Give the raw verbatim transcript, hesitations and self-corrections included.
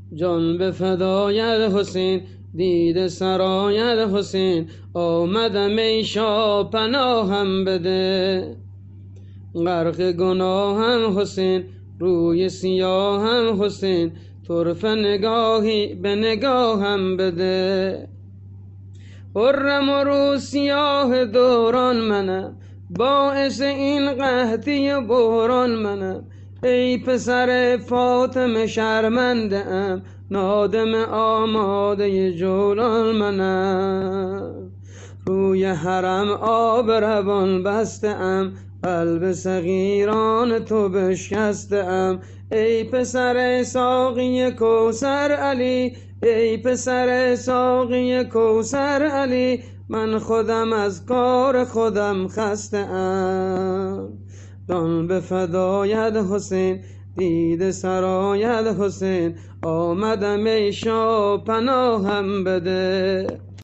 جان به فدایت حسین، دیده سرایت حسین، آمدم ای شاه پناهم بده. غرق گناهم حسین، روی سیاهم حسین، طرفه نگاهی به نگاهم بده. خرم و رو سیاه دوران منم، باعث این قحطی و بحران منم. ای پسر فاطمه شرمنده ام، نادم آماده جولان منم. روی حرم آب روان بسته ام، قلب صغیران تو بشکسته ام. ای پسر ساقی کوثر علی، ای پسر ساقی کوثر علی، من خودم از کار خودم خسته ام. جان به فدایت حسین، دیده سرایت حسین، آمدم ای شاه پناهم بده.